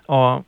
A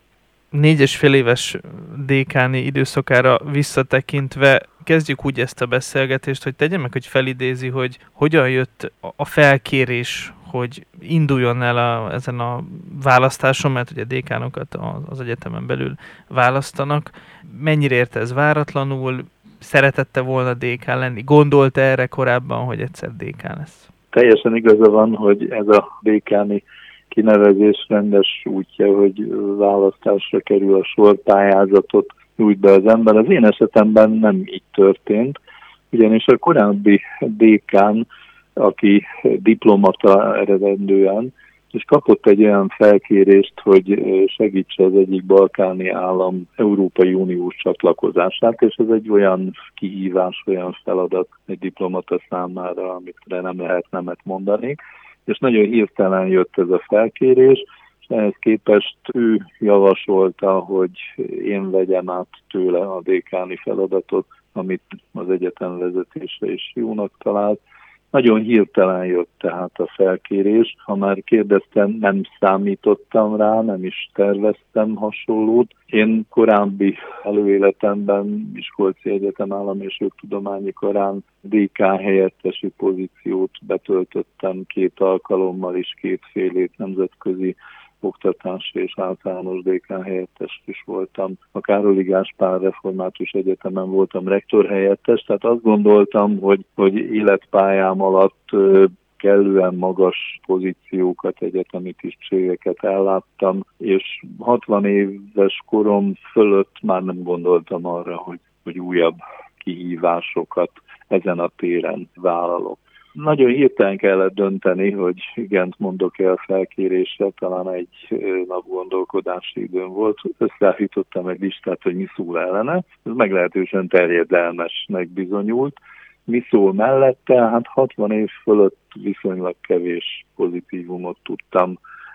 4,5 éves dékáni időszakára visszatekintve kezdjük úgy ezt a beszélgetést, hogy tegye meg, hogy felidézi, hogy hogyan jött a felkérés, hogy induljon el ezen a választáson, mert ugye dékánokat az egyetemen belül választanak. Mennyire érte ez váratlanul? Szeretette volna dékán lenni? Gondolta erre korábban, hogy egyszer dékán lesz? Teljesen igaza van, hogy ez a dékáni kinevezés rendes útja, hogy választásra kerül a sor, pályázatot nyújt be az ember. Az én esetemben nem így történt, ugyanis a korábbi dékán, aki diplomata eredendően, és kapott egy olyan felkérést, hogy segítse az egyik balkáni állam Európai Uniós csatlakozását, és ez egy olyan kihívás, olyan feladat egy diplomata számára, amikre nem lehet nemet mondani. És nagyon hirtelen jött ez a felkérés, és ehhez képest ő javasolta, hogy én vegyem át tőle a dékáni feladatot, amit az egyetem vezetése is jónak talált. Nagyon hirtelen jött tehát a felkérés. Ha már kérdeztem, nem számítottam rá, nem is terveztem hasonlót. Én korábbi előéletemben Miskolci Egyetem Állami és Jogtudományi Karán dékán helyettesi pozíciót betöltöttem 2 alkalommal is, 2 fél év nemzetközi oktatási és általános dékán helyettes is voltam. A Károli Gáspár Református Egyetemen voltam rektor helyettes, tehát azt gondoltam, hogy életpályám alatt kellően magas pozíciókat, egyetemi tisztségeket elláttam, és 60 éves korom fölött már nem gondoltam arra, hogy újabb kihívásokat ezen a téren vállalok. Nagyon hirtelen kellett dönteni, hogy igent mondok-e a felkérésre, talán egy nap gondolkodási időm volt. Összeállítottam egy listát, hogy mi szól ellene. Ez meglehetősen terjedelmesnek bizonyult. Mi szól mellette? Hát 60 év fölött viszonylag kevés pozitívumot tudtam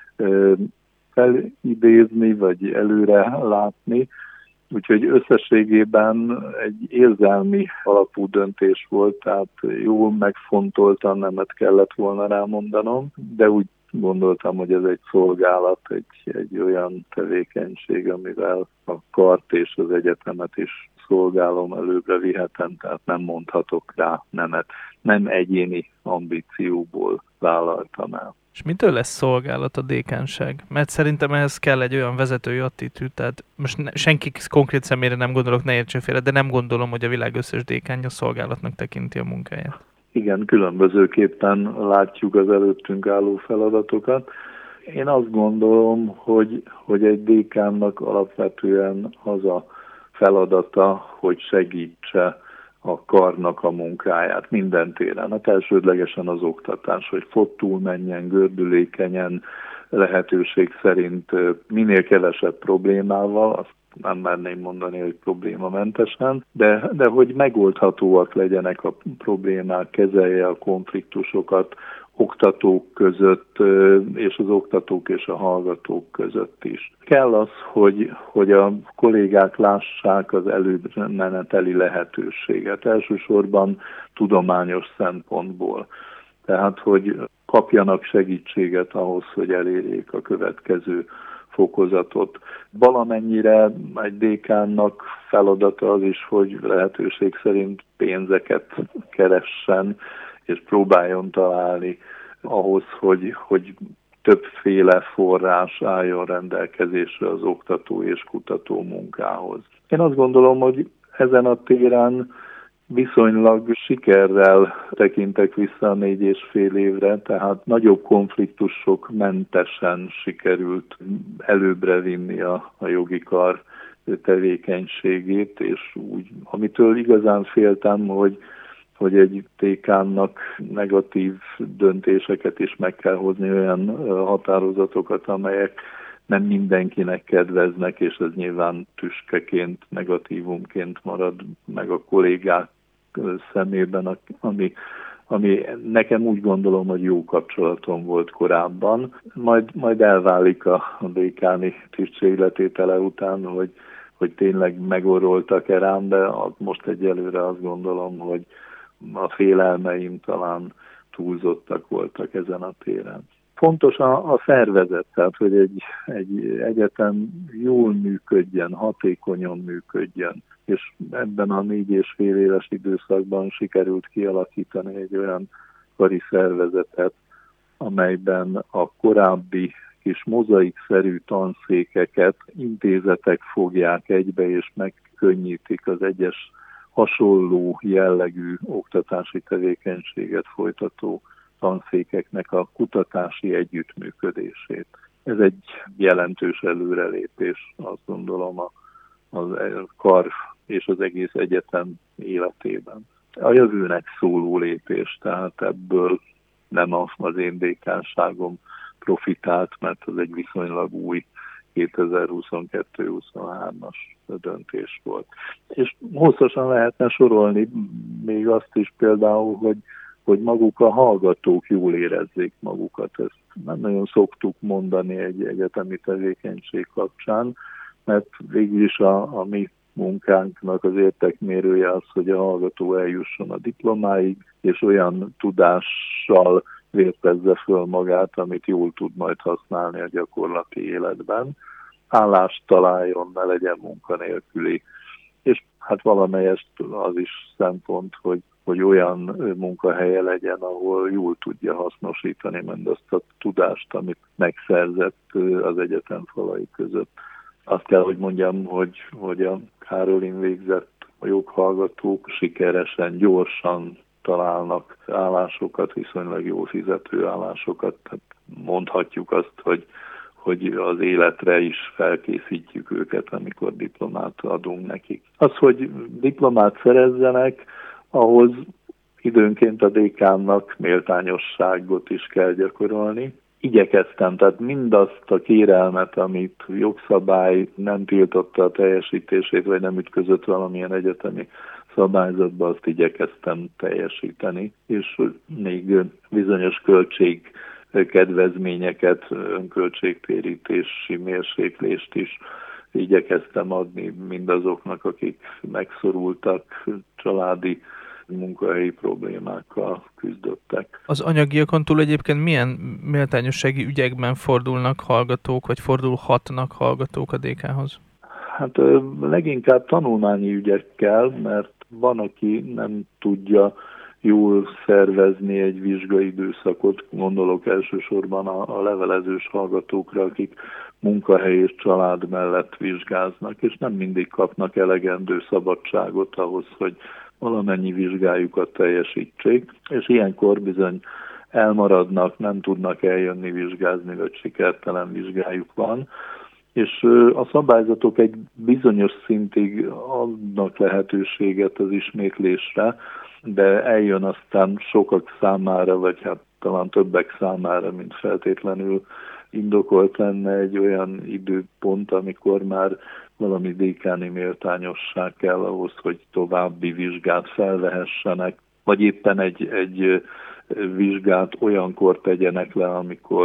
felidézni, vagy előre látni. Úgyhogy összességében egy érzelmi alapú döntés volt, tehát jól megfontoltan nemet kellett volna rámondanom, de úgy gondoltam, hogy ez egy szolgálat, egy olyan tevékenység, amivel a kart és az egyetemet is szolgálom, előbbre vihetem, tehát nem mondhatok rá nemet. Nem egyéni ambícióból vállaltam el. És mitől lesz szolgálat a dékánság? Mert szerintem ehhez kell egy olyan vezetői attitűd, tehát most senki konkrét személyre nem gondolok, ne értsen félre, de nem gondolom, hogy a világ összes dékánja szolgálatnak tekinti a munkáját. Igen, különbözőképpen látjuk az előttünk álló feladatokat. Én azt gondolom, hogy egy dékánnak alapvetően az a feladata, hogy segítse a karnak a munkáját minden téren. Hát elsődlegesen az oktatás, hogy fottul menjen, gördülékenyen, lehetőség szerint minél kevesebb problémával, azt nem merném mondani, hogy problémamentesen, de hogy megoldhatóak legyenek a problémák, kezelje a konfliktusokat oktatók között, és az oktatók és a hallgatók között is. Kell az, hogy a kollégák lássák az előmeneteli lehetőséget, elsősorban tudományos szempontból. Tehát, hogy kapjanak segítséget ahhoz, hogy elérjék a következő fokozatot. Valamennyire egy dékánnak feladata az is, hogy lehetőség szerint pénzeket keressen, és próbáljon találni ahhoz, hogy többféle forrás álljon rendelkezésre az oktató és kutató munkához. Én azt gondolom, hogy ezen a téren viszonylag sikerrel tekintek vissza a 4,5 évre, tehát nagyobb konfliktusok mentesen sikerült előbbre vinni a jogi kar tevékenységét, és úgy, amitől igazán féltem, hogy egy dékánnak negatív döntéseket is meg kell hozni, olyan határozatokat, amelyek nem mindenkinek kedveznek, és ez nyilván tüskeként, negatívumként marad meg a kollégák szemében, ami nekem úgy gondolom, hogy jó kapcsolatom volt korábban. Majd elválik a dékáni tisztségletétele után, hogy tényleg megoroltak-e rám, de most egyelőre azt gondolom, hogy a félelmeim talán túlzottak voltak ezen a téren. Fontos a szervezet, tehát hogy egy egyetem jól működjen, hatékonyan működjön, és ebben a 4,5 éves időszakban sikerült kialakítani egy olyan kari szervezetet, amelyben a korábbi kis mozaikszerű tanszékeket intézetek fogják egybe, és megkönnyítik az egyes hasonló jellegű oktatási tevékenységet folytató tanszékeknek a kutatási együttműködését. Ez egy jelentős előrelépés, azt gondolom, a kar és az egész egyetem életében. A jövőnek szóló lépés, tehát ebből nem az én dékánságom profitált, mert az egy viszonylag új 2022-23-as döntés volt. És hosszasan lehetne sorolni még azt is például, hogy maguk a hallgatók jól érezzék magukat. Ezt nem nagyon szoktuk mondani egy egyetemi tevékenység kapcsán, mert végül is a mi munkánknak az értékmérője az, hogy a hallgató eljusson a diplomáig, és olyan tudással vértezze föl magát, amit jól tud majd használni a gyakorlati életben. Állást találjon, ne legyen munkanélküli. És hát valamelyest az is szempont, hogy olyan munkahelye legyen, ahol jól tudja hasznosítani mindazt a tudást, amit megszerzett az egyetem falai között. Azt kell, hogy mondjam, hogy a Károlin végzett a joghallgatók sikeresen, gyorsan találnak állásokat, viszonylag jól fizető állásokat. Tehát mondhatjuk azt, hogy az életre is felkészítjük őket, amikor diplomát adunk nekik. Az, hogy diplomát szerezzenek, ahhoz időnként a dékánnak méltányosságot is kell gyakorolni. Igyekeztem, tehát mindazt a kérelmet, amit jogszabály nem tiltotta a teljesítését, vagy nem ütközött valamilyen egyetemi szabályzatba, azt igyekeztem teljesíteni, és még bizonyos kedvezményeket, önköltségtérítési mérséklést is igyekeztem adni mindazoknak, akik megszorultak, családi munkahelyi problémákkal küzdöttek. Az anyagiakon túl egyébként milyen méltányossági ügyekben fordulnak hallgatók, vagy fordulhatnak hallgatók a DK-hoz? Hát leginkább tanulmányi ügyekkel, mert van, aki nem tudja jól szervezni egy vizsgai időszakot, gondolok elsősorban a levelezős hallgatókra, akik munkahely és család mellett vizsgáznak, és nem mindig kapnak elegendő szabadságot ahhoz, hogy valamennyi vizsgájukat teljesítsék, és ilyenkor bizony elmaradnak, nem tudnak eljönni vizsgázni, vagy sikertelen vizsgájuk van, és a szabályzatok egy bizonyos szintig adnak lehetőséget az ismétlésre, de eljön aztán sokak számára, vagy hát talán többek számára, mint feltétlenül indokolt lenne egy olyan időpont, amikor már valami dékáni méltányosság kell ahhoz, hogy további vizsgát felvehessenek, vagy éppen egy vizsgát olyankor tegyenek le,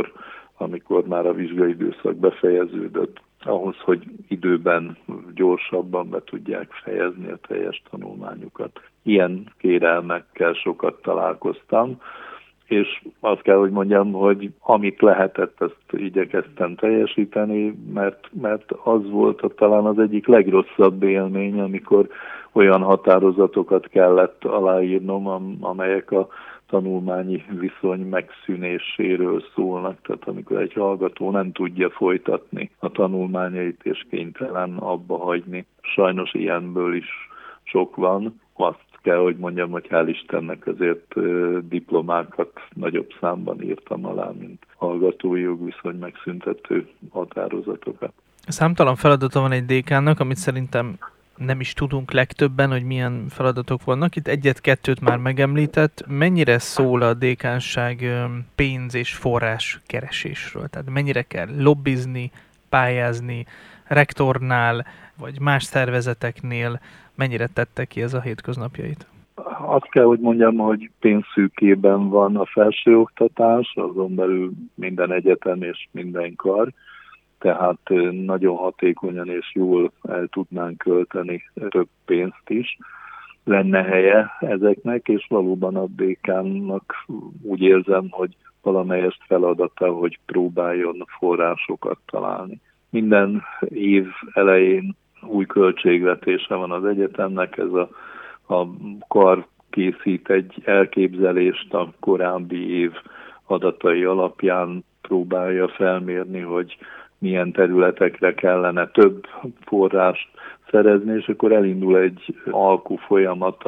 amikor már a vizsgai időszak befejeződött, ahhoz, hogy időben gyorsabban be tudják fejezni a teljes tanulmányukat. Ilyen kérelmekkel sokat találkoztam, és azt kell, hogy mondjam, hogy amit lehetett, azt igyekeztem teljesíteni, mert az volt talán az egyik legrosszabb élmény, amikor olyan határozatokat kellett aláírnom, amelyek a tanulmányi viszony megszűnéséről szólnak, tehát amikor egy hallgató nem tudja folytatni a tanulmányait és kénytelen abba hagyni. Sajnos ilyenből is sok van. Azt kell, hogy mondjam, hogy hál' Istennek azért diplomákat nagyobb számban írtam alá, mint hallgatói jogviszony megszüntető határozatokat. Számtalan feladata van egy dékánnak, amit szerintem nem is tudunk legtöbben, hogy milyen feladatok vannak. Itt egyet-kettőt már megemlített. Mennyire szól a dékánság pénz- és forrás keresésről? Tehát mennyire kell lobbizni, pályázni, rektornál, vagy más szervezeteknél? Mennyire tette ki ez a hétköznapjait? Azt kell, hogy mondjam, hogy pénzszűkében van a felsőoktatás, azon belül minden egyetem és minden kar, tehát nagyon hatékonyan és jól el tudnánk költeni több pénzt is. lenne helye ezeknek, és valóban a dékánnak úgy érzem, hogy valamelyest feladata, hogy próbáljon forrásokat találni. Minden év elején új költségvetése van az egyetemnek, ez a kar készít egy elképzelést a korábbi év adatai alapján, próbálja felmérni, hogy milyen területekre kellene több forrást szerezni, és akkor elindul egy alkú folyamat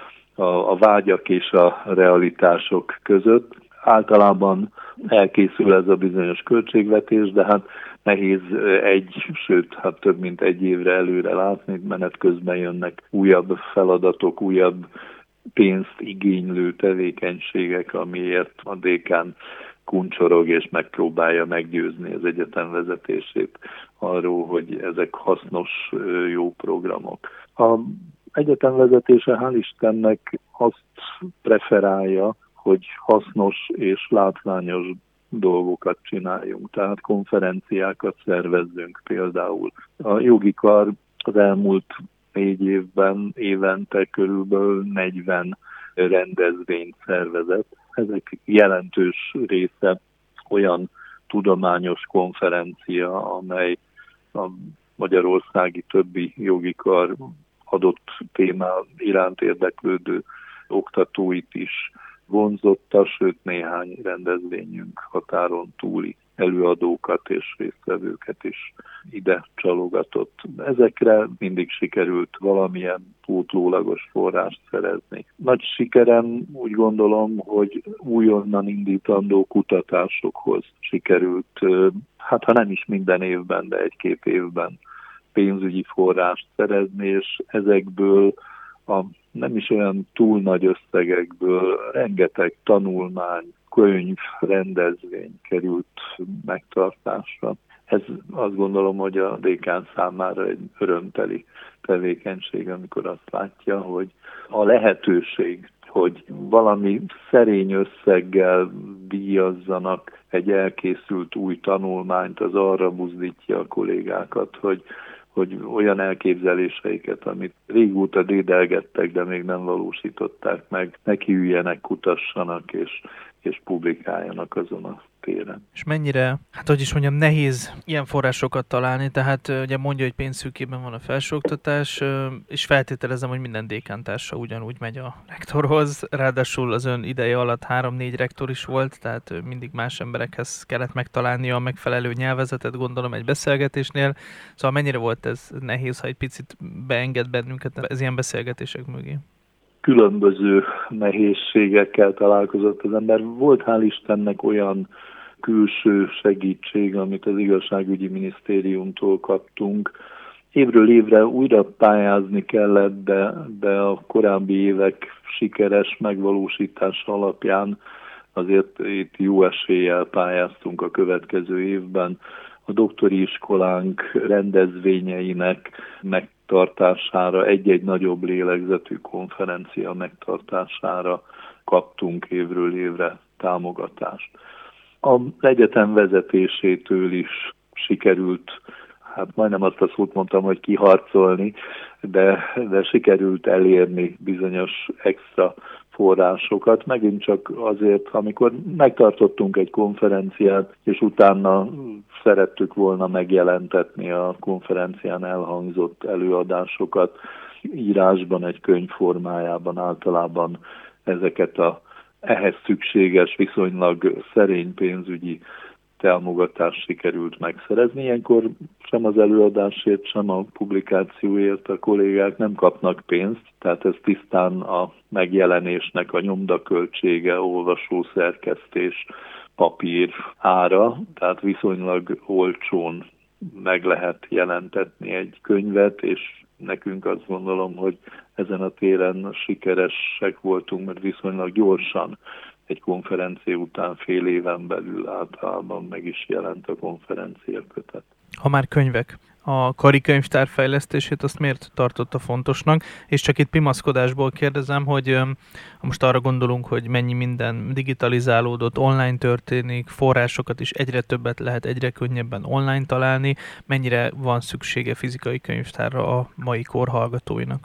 a vágyak és a realitások között. Általában elkészül ez a bizonyos költségvetés, de hát nehéz sőt, több mint egy évre előre látni, menet közben jönnek újabb feladatok, újabb pénzt igénylő tevékenységek, amiért a dékán kuncsorog és megpróbálja meggyőzni az egyetem vezetését arról, hogy ezek hasznos, jó programok. Az egyetem vezetése hál' Istennek azt preferálja, hogy hasznos és látványos dolgokat csináljunk, tehát konferenciákat szervezzünk például. A jogi kar az elmúlt 4 évben évente körülbelül 40 rendezvényt szervezett. Ezek jelentős része olyan tudományos konferencia, amely a magyarországi többi jogi kar adott témá iránt érdeklődő oktatóit is vonzotta, sőt néhány rendezvényünk határon túli előadókat és résztvevőket is ide csalogatott. Ezekre mindig sikerült valamilyen pótlólagos forrást szerezni. Nagy sikerem úgy gondolom, hogy újonnan indítandó kutatásokhoz sikerült, ha nem is minden évben, de 1-2 évben pénzügyi forrást szerezni, és ezekből a nem is olyan túl nagy összegekből rengeteg tanulmány, könyv, rendezvény került megtartásra. Ez azt gondolom, hogy a dékán számára egy örömteli tevékenység, amikor azt látja, hogy a lehetőség, hogy valami szerény összeggel díjazzanak egy elkészült új tanulmányt, az arra buzdítja a kollégákat, hogy olyan elképzeléseiket, amit régóta dédelgettek, de még nem valósították meg, nekiüljenek, kutassanak és publikáljanak azon a téren. És mennyire, nehéz ilyen forrásokat találni, tehát ugye mondja, hogy pénzszűkében van a felsőoktatás, és feltételezem, hogy minden dékántársa ugyanúgy megy a rektorhoz, ráadásul az ön ideje alatt 3-4 rektor is volt, tehát mindig más emberekhez kellett megtalálnia a megfelelő nyelvezetet, gondolom egy beszélgetésnél, szóval mennyire volt ez nehéz, ha egy picit beenged bennünket ez ilyen beszélgetések mögé? Különböző nehézségekkel találkozott az ember. Volt hál' Istennek olyan külső segítség, amit az igazságügyi minisztériumtól kaptunk. Évről évre újra pályázni kellett, de a korábbi évek sikeres megvalósítása alapján azért itt jó eséllyel pályáztunk a következő évben. A doktori iskolánk rendezvényeinek megtartására, egy-egy nagyobb lélegzetű konferencia megtartására kaptunk évről évre támogatást. Az egyetem vezetésétől is sikerült, majdnem azt a szót mondtam, hogy kiharcolni, de sikerült elérni bizonyos extra forrásokat. Megint csak azért, amikor megtartottunk egy konferenciát, és utána szerettük volna megjelentetni a konferencián elhangzott előadásokat írásban, egy könyv formájában, általában ezeket ehhez szükséges, viszonylag szerény pénzügyi támogatást sikerült megszerezni. Ilyenkor sem az előadásért, sem a publikációért a kollégák nem kapnak pénzt, tehát ez tisztán a megjelenésnek a nyomdaköltsége, olvasószerkesztés, papír ára, tehát viszonylag olcsón meg lehet jelentetni egy könyvet, és nekünk azt gondolom, hogy ezen a téren sikeresek voltunk, mert viszonylag gyorsan egy konferencia után fél éven belül általában meg is jelent a konferenciakötet. Ha már könyvek, a kari könyvtár fejlesztését azt miért tartotta fontosnak? És csak itt pimaszkodásból kérdezem, hogy most arra gondolunk, hogy mennyi minden digitalizálódott, online történik, forrásokat is egyre többet lehet egyre könnyebben online találni, mennyire van szüksége fizikai könyvtárra a mai kor hallgatóinak?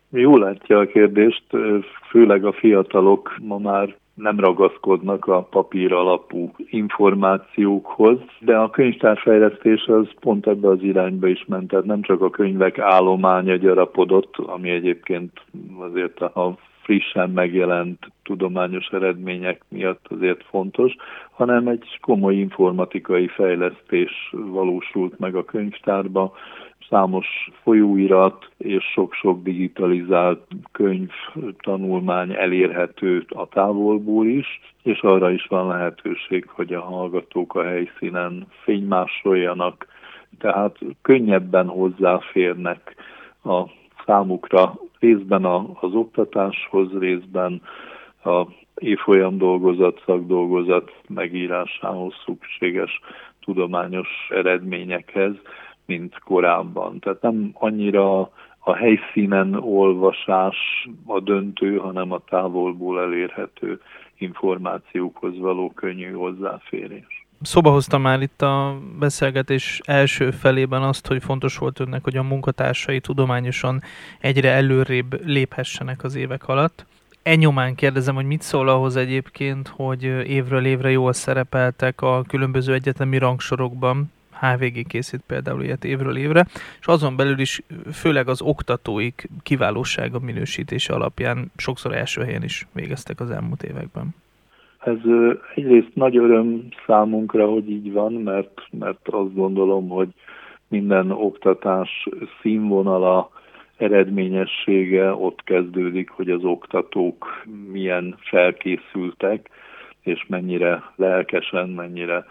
Jól látja a kérdést, főleg a fiatalok ma már nem ragaszkodnak a papír alapú információkhoz, de a könyvtárfejlesztés az pont ebbe az irányba is ment, tehát nem csak a könyvek állománya gyarapodott, ami egyébként azért a frissen megjelent tudományos eredmények miatt azért fontos, hanem egy komoly informatikai fejlesztés valósult meg a könyvtárba, számos folyóirat és sok-sok digitalizált könyv, tanulmány elérhető a távolból is, és arra is van lehetőség, hogy a hallgatók a helyszínen fénymásoljanak, tehát könnyebben hozzáférnek a számukra részben az oktatáshoz, részben a évfolyam dolgozat, szakdolgozat megírásához szükséges tudományos eredményekhez, mint korábban. Tehát nem annyira a helyszínen olvasás a döntő, hanem a távolból elérhető információkhoz való könnyű hozzáférés. Szóba hoztam már itt a beszélgetés első felében azt, hogy fontos volt önnek, hogy a munkatársai tudományosan egyre előrébb léphessenek az évek alatt. Nyomán kérdezem, hogy mit szól ahhoz egyébként, hogy évről évre jól szerepeltek a különböző egyetemi rangsorokban, HVG készít például ilyet évről évre, és azon belül is főleg az oktatóik kiválósága minősítése alapján sokszor első helyen is végeztek az elmúlt években. Ez egyrészt nagy öröm számunkra, hogy így van, mert azt gondolom, hogy minden oktatás színvonala, eredményessége ott kezdődik, hogy az oktatók milyen felkészültek, és mennyire lelkesen, mennyire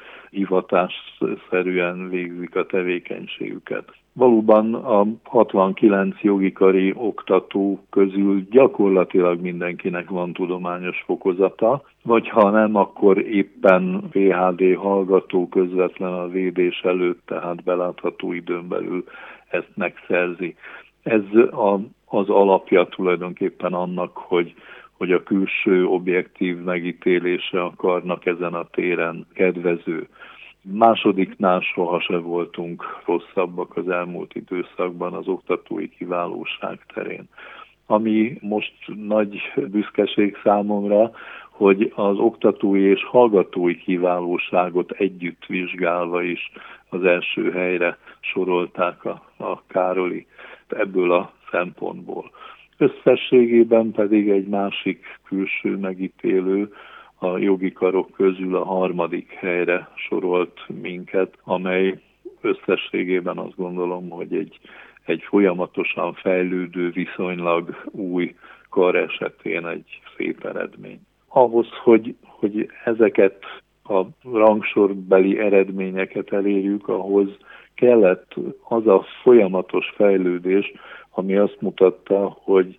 hivatásszerűen végzik a tevékenységüket. Valóban a 69 jogikari oktató közül gyakorlatilag mindenkinek van tudományos fokozata, vagy ha nem, akkor éppen PhD hallgató közvetlen a védés előtt, tehát belátható időn belül ezt megszerzi. Ez az alapja tulajdonképpen annak, hogy a külső objektív megítélése a karnak ezen a téren kedvező. Másodiknál soha se voltunk rosszabbak az elmúlt időszakban az oktatói kiválóság terén. Ami most nagy büszkeség számomra, hogy az oktatói és hallgatói kiválóságot együtt vizsgálva is az első helyre sorolták a Károli ebből a szempontból. Összességében pedig egy másik külső megítélő a jogi karok közül a 3. helyre sorolt minket, amely összességében azt gondolom, hogy egy folyamatosan fejlődő, viszonylag új kar esetén egy szép eredmény. Ahhoz, hogy ezeket a rangsorbeli eredményeket elérjük, ahhoz kellett az a folyamatos fejlődés, ami azt mutatta, hogy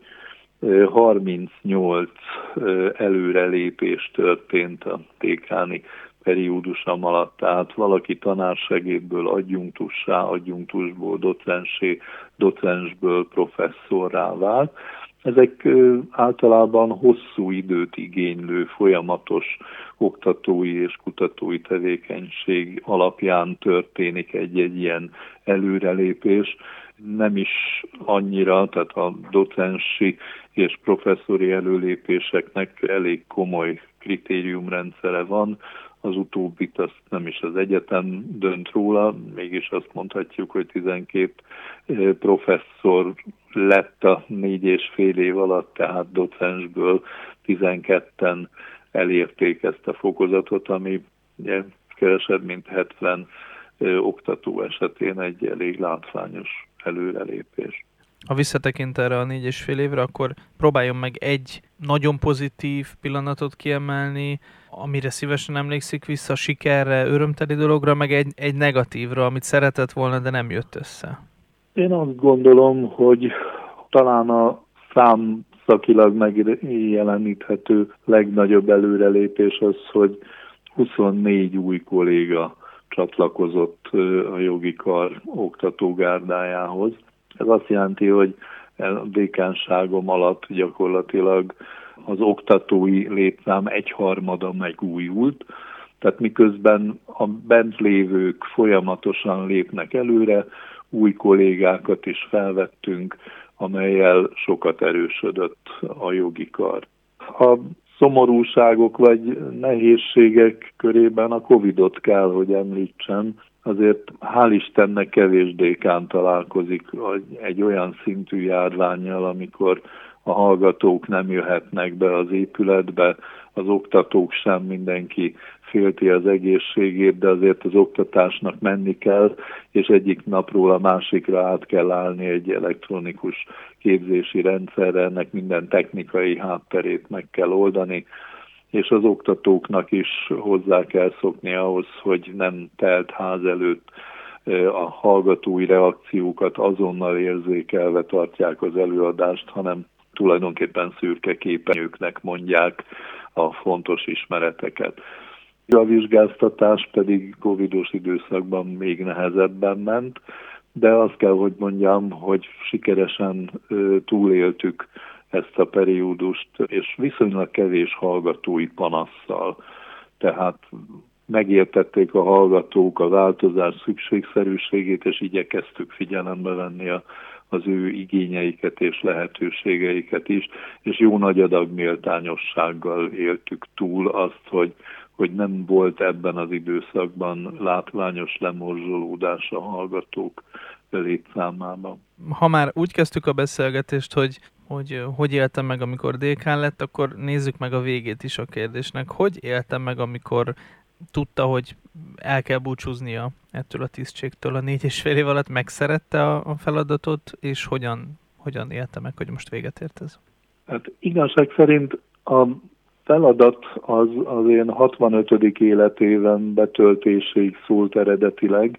38 előrelépés történt a dékáni periódusom alatt, tehát valaki tanársegédből adjunktussá, adjunktusból docensé, docensből professzorrá vált. Ezek általában hosszú időt igénylő, folyamatos oktatói és kutatói tevékenység alapján történik egy ilyen előrelépés. Nem is annyira, tehát a docensi és professzori előlépéseknek elég komoly kritériumrendszere van. Az utóbbit azt nem is az egyetem dönt róla, mégis azt mondhatjuk, hogy 12 professzor lett a 4,5 év alatt, tehát docensből 12-en elérték ezt a fokozatot, ami ugye kevesebb, mint 70 oktató esetén egy elég látványos előrelépés. Ha visszatekint erre a 4,5 évre, akkor próbáljon meg egy nagyon pozitív pillanatot kiemelni, amire szívesen emlékszik vissza, sikerre, örömteli dologra, meg egy negatívra, amit szeretett volna, de nem jött össze. Én azt gondolom, hogy talán a számszakilag megjeleníthető legnagyobb előrelépés az, hogy 24 új kolléga csatlakozott a jogi kar oktatógárdájához. Ez azt jelenti, hogy a dékánságom alatt gyakorlatilag az oktatói létszám 1/3 megújult, tehát miközben a bent lévők folyamatosan lépnek előre, új kollégákat is felvettünk, amellyel sokat erősödött a jogi kar. A szomorúságok vagy nehézségek körében a Covid-ot kell, hogy említsem. Azért hál' Istennek kevés dékán találkozik egy olyan szintű járvánnyal, amikor a hallgatók nem jöhetnek be az épületbe, az oktatók sem, mindenki félti az egészségét, de azért az oktatásnak menni kell, és egyik napról a másikra át kell állni egy elektronikus képzési rendszerre, ennek minden technikai hátterét meg kell oldani, és az oktatóknak is hozzá kell szokni ahhoz, hogy nem telt ház előtt a hallgatói reakciókat azonnal érzékelve tartják az előadást, hanem tulajdonképpen szürke képernyőknek mondják a fontos ismereteket. A vizsgáztatás pedig covidos időszakban még nehezebben ment, de azt kell, hogy mondjam, hogy sikeresen túléltük ezt a periódust, és viszonylag kevés hallgatói panasszal. Tehát megértették a hallgatók a változás szükségszerűségét, és igyekeztük figyelembe venni az ő igényeiket és lehetőségeiket is, és jó nagy adag méltányossággal éltük túl azt, hogy nem volt ebben az időszakban látványos lemorzsolódás a hallgatók létszámában. Ha már úgy kezdtük a beszélgetést, hogy éltem meg, amikor dékán lett, akkor nézzük meg a végét is a kérdésnek. Hogy éltem meg, amikor tudta, hogy el kell búcsúznia ettől a tisztségtől a 4,5 év alatt, megszerette a feladatot, és hogyan élte meg, hogy most véget ért ez? Hát igazság szerint a feladat az én 65. életéven betöltéséig szólt eredetileg,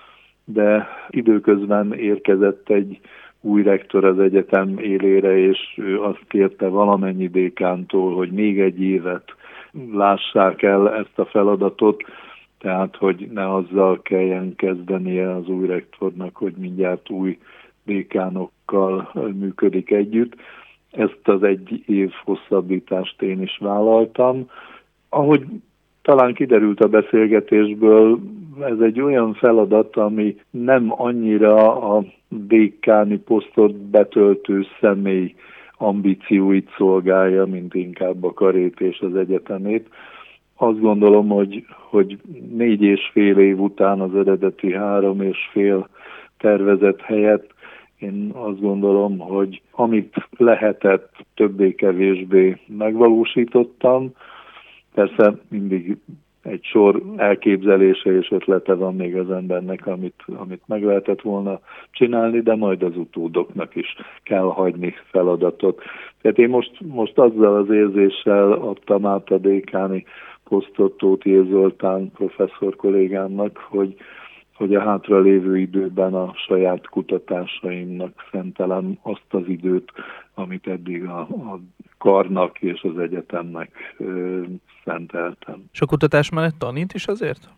de időközben érkezett egy új rektor az egyetem élére, és ő azt kérte valamennyi dékántól, hogy még egy évet lássák el ezt a feladatot, tehát hogy ne azzal kelljen kezdenie az új rektornak, hogy mindjárt új dékánokkal működik együtt. Ezt az egy év hosszabbítást én is vállaltam. Ahogy talán kiderült a beszélgetésből, ez egy olyan feladat, ami nem annyira a dékáni posztot betöltő személy ambícióit szolgálja, mint inkább a karét és az egyetemét. Azt gondolom, hogy 4,5 év után az eredeti 3,5 tervezett helyett én azt gondolom, hogy amit lehetett, többé-kevésbé megvalósítottam. Persze mindig egy sor elképzelése és ötlete van még az embernek, amit meg lehetett volna csinálni, de majd az utódoknak is kell hagyni feladatot. Tehát én most azzal az érzéssel adtam át a dékáni posztot Tóth J. Zoltán professzor kollégámnak, hogy a hátralévő időben a saját kutatásaimnak szentelem azt az időt, amit eddig a karnak és az egyetemnek szenteltem. És a kutatás mellett tanít is azért?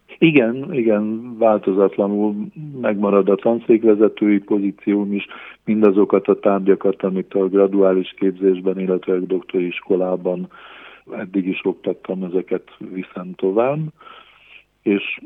Igen, változatlanul megmarad a tanszékvezetői pozícióm is, mindazokat a tárgyakat, amit a graduális képzésben, illetve a doktori iskolában eddig is oktattam, ezeket viszem tovább, és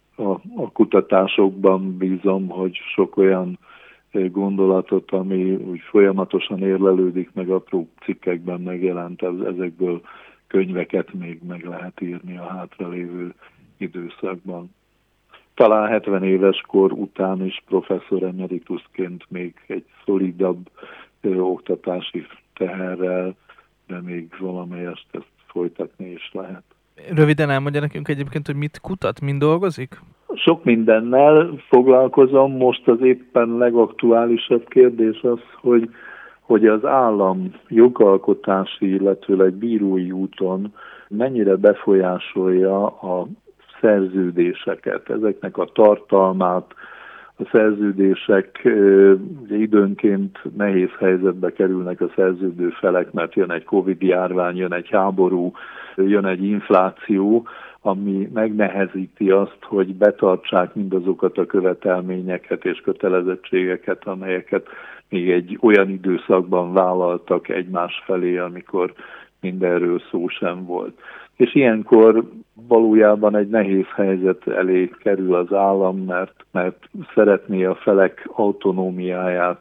a kutatásokban bízom, hogy sok olyan gondolatot, ami úgy folyamatosan érlelődik, meg apró cikkekben megjelent, ezekből könyveket még meg lehet írni a hátralévő időszakban. Talán 70 éves kor után is professzor emeritusként még egy szolidabb oktatási teherrel, de még valamelyest ezt folytatni is lehet. Röviden elmondja nekünk egyébként, hogy mit kutat, mind dolgozik? Sok mindennel foglalkozom. Most az éppen legaktuálisabb kérdés az, hogy az állam jogalkotási, illetőleg bírói úton mennyire befolyásolja a szerződéseket, ezeknek a tartalmát. A szerződések ugye időnként nehéz helyzetbe kerülnek a szerződő felek, mert jön egy Covid-járvány, jön egy háború, jön egy infláció, ami megnehezíti azt, hogy betartsák mindazokat a követelményeket és kötelezettségeket, amelyeket még egy olyan időszakban vállaltak egymás felé, amikor mindenről szó sem volt. És ilyenkor valójában egy nehéz helyzet elé kerül az állam, mert szeretné a felek autonómiáját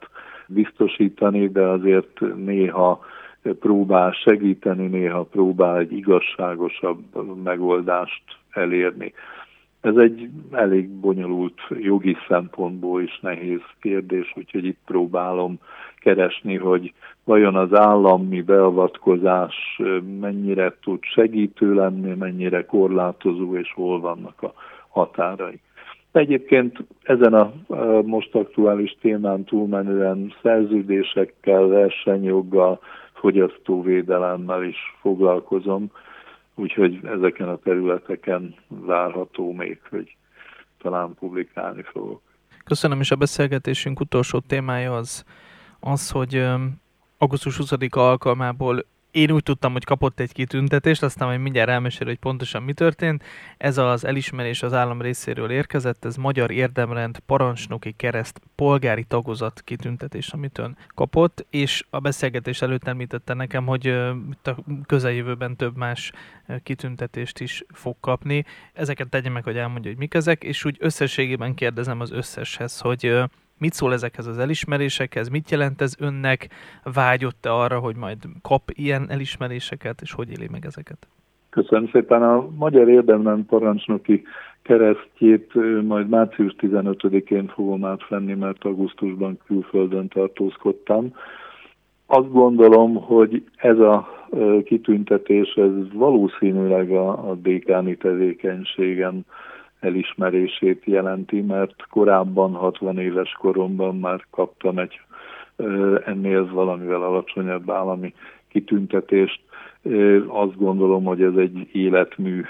biztosítani, de azért néha próbál segíteni, néha próbál egy igazságosabb megoldást elérni. Ez egy elég bonyolult jogi szempontból is nehéz kérdés, úgyhogy itt próbálom keresni, hogy vajon az állami beavatkozás mennyire tud segítő lenni, mennyire korlátozó, és hol vannak a határai. Egyébként ezen a most aktuális témán túlmenően szerződésekkel, versenyjoggal, fogyasztóvédelemmel is foglalkozom, úgyhogy ezeken a területeken várható még, hogy talán publikálni fogok. Köszönöm, és a beszélgetésünk utolsó témája az, hogy augusztus 20-a alkalmából én úgy tudtam, hogy kapott egy kitüntetést, aztán majd mindjárt elmesél, hogy pontosan mi történt. Ez az elismerés az állam részéről érkezett, ez Magyar Érdemrend Parancsnoki Kereszt polgári tagozat kitüntetés, amit ön kapott, és a beszélgetés előtt említette nekem, hogy a közeljövőben több más kitüntetést is fog kapni. Ezeket tegye meg, hogy elmondja, hogy mik ezek, és úgy összességében kérdezem az összeshez, hogy mit szól ezekhez az elismerésekhez, mit jelent ez önnek, vágyott-e arra, hogy majd kap ilyen elismeréseket, és hogy éli meg ezeket? Köszönöm szépen. A Magyar Érdemrend Parancsnoki Keresztjét majd március 15-én fogom átvenni, mert augusztusban külföldön tartózkodtam. Azt gondolom, hogy ez a kitüntetés, ez valószínűleg a dékáni tevékenységem elismerését jelenti, mert korábban 60 éves koromban már kaptam egy ennél valamivel alacsonyabb állami kitüntetést. Azt gondolom, hogy ez egy életmű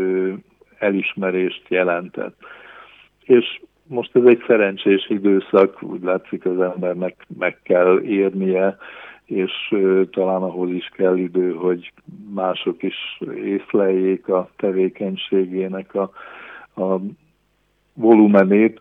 elismerést jelentett. És most ez egy szerencsés időszak, úgy látszik az embernek meg kell érnie, és talán ahhoz is kell idő, hogy mások is észleljék a tevékenységének a volumenét.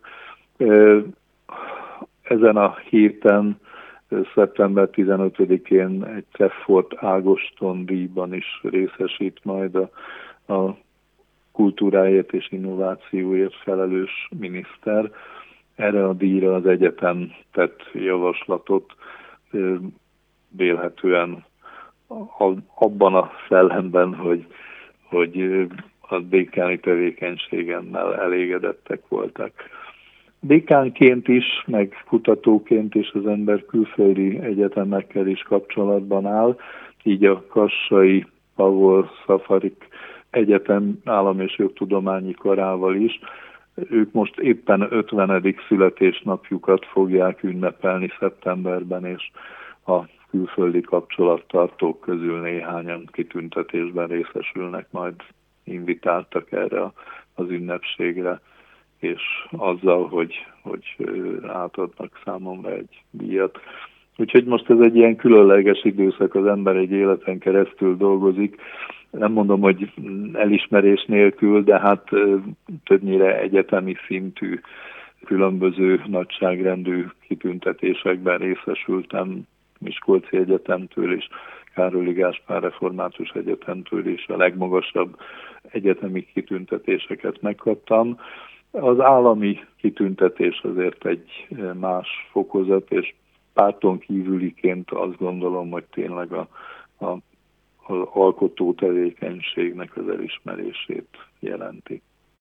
Ezen a héten, szeptember 15-én egy Treffort Ágoston díjban is részesít majd a kultúráért és innovációért felelős miniszter. Erre a díjra az egyetem tett javaslatot, vélhetően abban a szellemben, hogy a dékáni tevékenységemmel elégedettek voltak. Dékánként is, meg kutatóként is az ember külföldi egyetemekkel is kapcsolatban áll, így a Kassai Pavol Szafarik Egyetem Állam- és Jogtudományi Karával is. Ők most éppen 50. születésnapjukat fogják ünnepelni szeptemberben, és a külföldi kapcsolattartók közül néhányan kitüntetésben részesülnek, majd invitáltak erre az ünnepségre, és azzal, hogy átadnak számomra egy díjat. Úgyhogy most ez egy ilyen különleges időszak, az ember egy életen keresztül dolgozik. Nem mondom, hogy elismerés nélkül, de hát többnyire egyetemi szintű, különböző nagyságrendű kitüntetésekben részesültem, Miskolci Egyetemtől is, Károli Gáspár Református Egyetemtől is a legmagasabb egyetemi kitüntetéseket megkaptam. Az állami kitüntetés azért egy más fokozat, és párton kívüliként azt gondolom, hogy tényleg az alkotó tevékenységnek az elismerését jelenti.